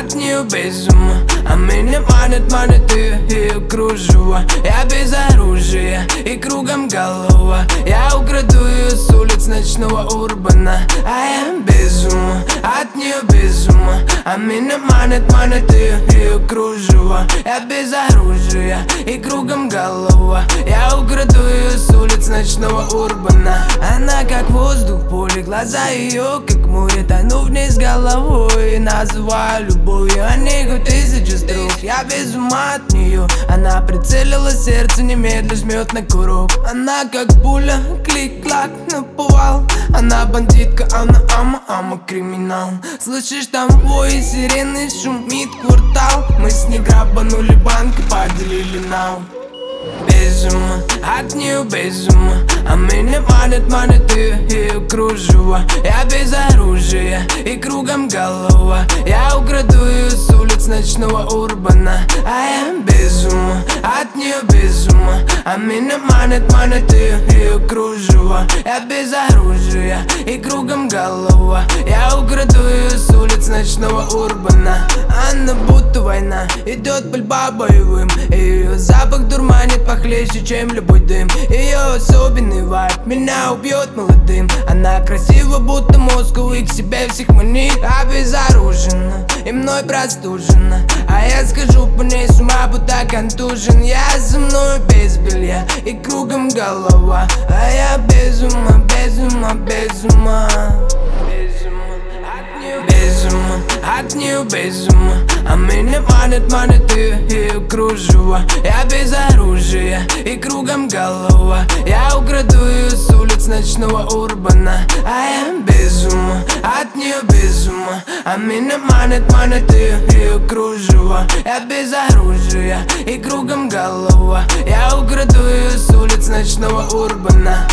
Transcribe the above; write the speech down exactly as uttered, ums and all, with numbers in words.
от нее без ума, а меня манит, манит ее, ее кружево. Я без оружия и кругом голова. Я украду ее с улиц ночного урбана. А я без ума, от нее без ума, а меня манит, манит ее, ее кружево. Я без оружия и кругом голова. Я украду ее с улиц ночного урбана. Она как воздух в поле, глаза ее как море. Тону вниз головой и называю любовью. О ней хоть тысячу строк, я без ума от нее. Она прицелила сердце, немедля жмет на курок. Она как пуля, клик-клак, наповал. Она бандитка, она ама-ама криминал. Слышишь, там вой сирены, шумит квартал. Мы с ней грабанули банк и поделили нам. Без ума, от нее без ума, а меня манит, манит ее, ее кружево. Я без оружия и кругом голова. Я украду ее с улиц ночного урбана. А я без ума, от нее без ума, а меня манит, манит ее, ее кружево. Я без оружия и кругом голова. Я украду ее с улиц ночного урбана. Она будто война, идет пальба боевым. Ее запах дурманит похлеще, чем любой дым. Ее особенный вайб меня убьет молодым. Она красива, будто Москву, и к себе всех манит. Обезоружена и мной простужена, а я схожу по ней с ума, будто контужен. Я со мной без белья и кругом голова. А я без ума, без ума, без ума. Без ума, от нее без ума, а меня манит, манит ее, ее кружево. Я без оружия и кругом голова. Я украду ее с улиц ночного урбана. А я без ума, от нее без ума, а меня манит, манит ее, ее кружево. Я без оружия и кругом голова. Я украду ее с улиц ночного урбана.